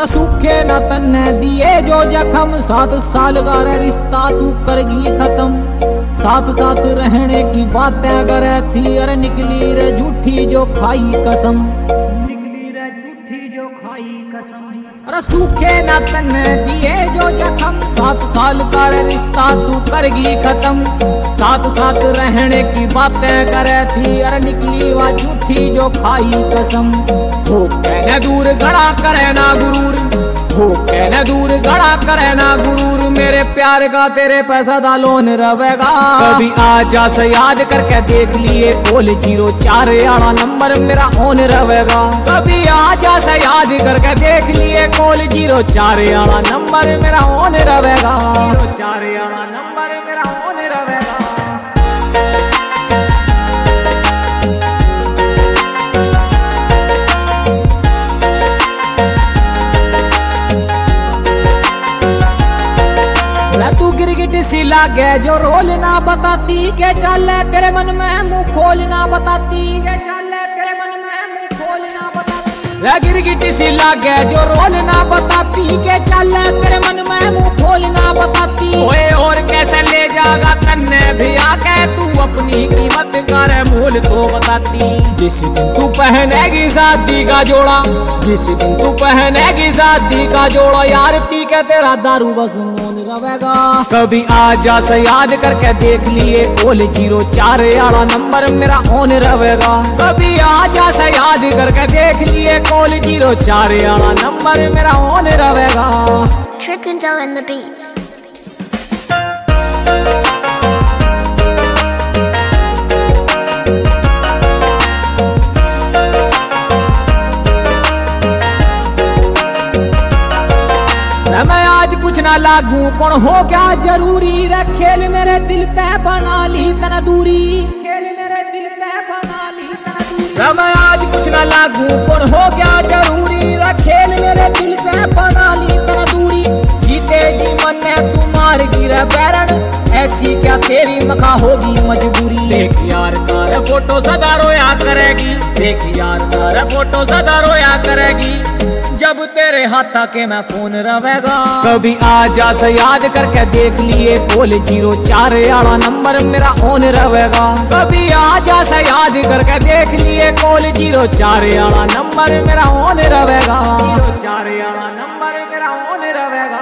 अरे सूखे न तन्ने दिए जो जख्म, 7 साल का रे रिश्ता तू करगी खत्म। साथ साथ रहने की बातें करे थी, अरे निकली रे झूठी जो खाई कसम, निकली रे झूठी जो खाई कसम। अरे सूखे न तन्ने दिए जो जख्म, 7 साल का रे रिश्ता तू करगी खत्म। साथ साथ रहने की बातें करे थी, अरे निकली वह झूठी जो खाई कसम। हो कहने दूर गड़ा करे ना गुरूर, हो कहने दूर गड़ा करे ना गुरूर, मेरे प्यार का तेरे पैसा दालोन रवेगा। कभी आजा से याद करके देख लिए, कॉल 04 आड़ा नंबर मेरा ऑन रवेगा। कभी आजा से याद करके देख लिए, कॉल 04 आड़ा नंबर मेरा ऑन रवेगा। 04 आड़ा नंबर मेरा ऑन रवेगा। तू गिरगिट सी लागे जो रोल ना बताती, के चले तेरे मन में मुंह खोल ना बताती, के चले तेरे मन में मुंह खोल ना बताती। गिरगिट सी लागे जो रोल ना बताती, के चले तेरे मन में मुंह खोल ना बताती। ओए और कैसे ले जागा तन्ने भी आके, तू अपनी कीमत कर मोल तो बताती। जिस दिन तू पहनेगी शादी का जोड़ा, जिस दिन तू पहनेगी शादी का जोड़ा, यार पी के तेरा दारू बस मौन रवेगा। कभी आजा से याद करके देख लिए, कॉल 04 आड़ा नंबर मेरा ऑन रवेगा। कभी आजा से याद करके देख लिए, कॉल 04 आड़ा नंबर मेरा ऑन रवेगा। Trickendale and the Beats. मैं आज कुछ ना लागू कौन हो गया जरूरी, रे खेल मेरे दिल तय बना ली तना दूरी, खेल मेरे दिल तय बना ली तना दूरी। मैं आज कुछ ना लागू कौन हो गया जरूरी, रे खेल मेरे दिल तय बना ली तना दूरी। जीते जी मन में तू मार गिरा बैरन, ऐसी क्या तेरी मखा होगी मजबूरी। देख यार तारे फोटो सदा रोया करेगी, देख यार तारे फोटो सदा रोया करेगी, जब तेरे हाथ आके मैं फोन रवेगा। कभी आजा से याद करके देख लिए, कॉल 04 आड़ा नंबर मेरा ऑन रवेगा। कभी आजा से याद करके देख लिए, कॉल 04 आड़ा नंबर मेरा ऑन रवेगा। 04 आड़ा नंबर मेरा ऑन रवेगा।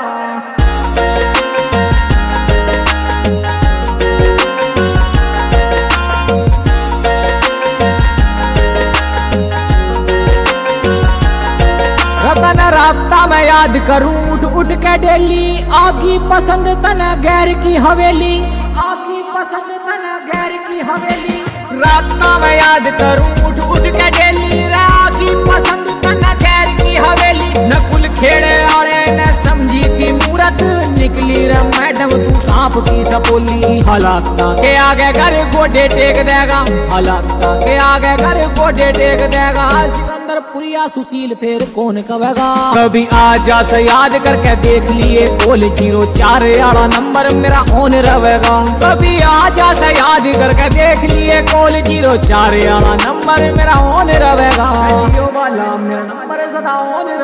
राब्ता मैं याद करूं उठ उठ के डेली, आगी पसंद तना गैर की हवेली, आगी पसंद तना गैर की हवेली। राब्ता मैं याद करूं उठ उठ के डेली, आगी पसंद तना गैर की हवेली। नकुल खेड़े आले ने समझी थी मूरत, निकली रे मैडम तू सांप की सपोली। हालात के आगे घर गोडे टेक देगा, हालात के आगे घर गोडे टेक देगा। सिकंदर पुरिया सुशील फिर कौन कवेगा। कभी आजा से याद करके देख लिए, कॉल 04 आड़ा नंबर मेरा ऑन रवेगा। कभी आजा से याद करके देख लिए, कॉल 04 आड़ा नंबर मेरा ऑन रवेगा। वाला मेरा नंबर सदा ऑन